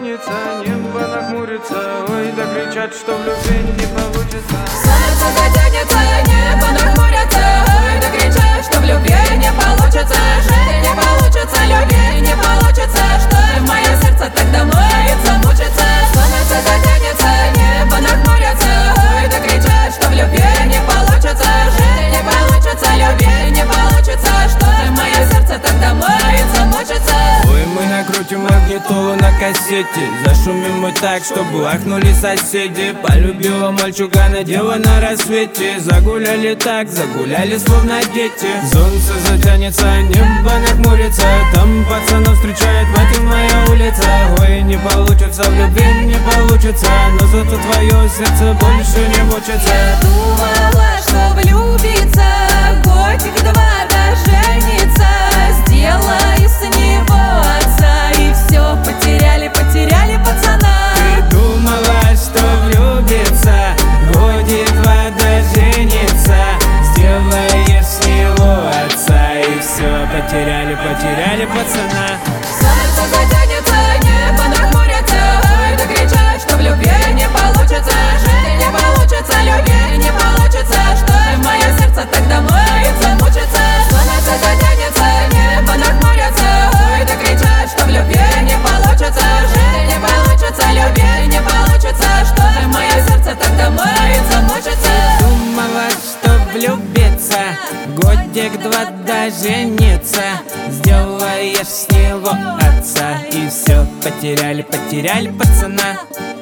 затянется, небо нахмурится. Ой, да кричат, что в любви не получится. Солнце затянется, небо нахмурится. Ой, да кричат, что в любви не получится. Жить не получится, любви не получится. Что в мое сердце тогда мается, мучится. Солнце затянется, небо нахмурится. Ой, да кричат, что в любви не получится. Жить не получится, любви не получится. Что в мое сердце тогда мается, мучится. Ой, мы накрутим магнитолу на кассете, зашумим мы так, чтобы ахнули соседи. Полюбила мальчугана дело на рассвете. Загуляли так, загуляли словно дети. Солнце затянется, небо нахмурится. Там пацанов встречает мать и моя улица. Ой, не получится, в любви не получится. Но зато твое сердце больше не мучится. Думала, что влюбиться, годик-два да жениться. Сделаю с него отца, и все, потеряли пацана. Ты думала, что влюбиться, годик-два да жениться. Сделаешь с него отца, и все, потеряли пацана. Солнце затянется, небо нахмурится. Ой, да кричат, что в любви не получится. Жить не получится, любви не получится. Что в мое сердце тогда мается, мучится. Солнце затянется, небо нахмурится. Ой, да кричат, что в любви не получится. Жить не получится, любви не получится. Что в мое сердце тогда мается, мучится. Думала, что влюбиться, годик-два да жениться. Сделаешь с него отца, и все, потеряли пацана.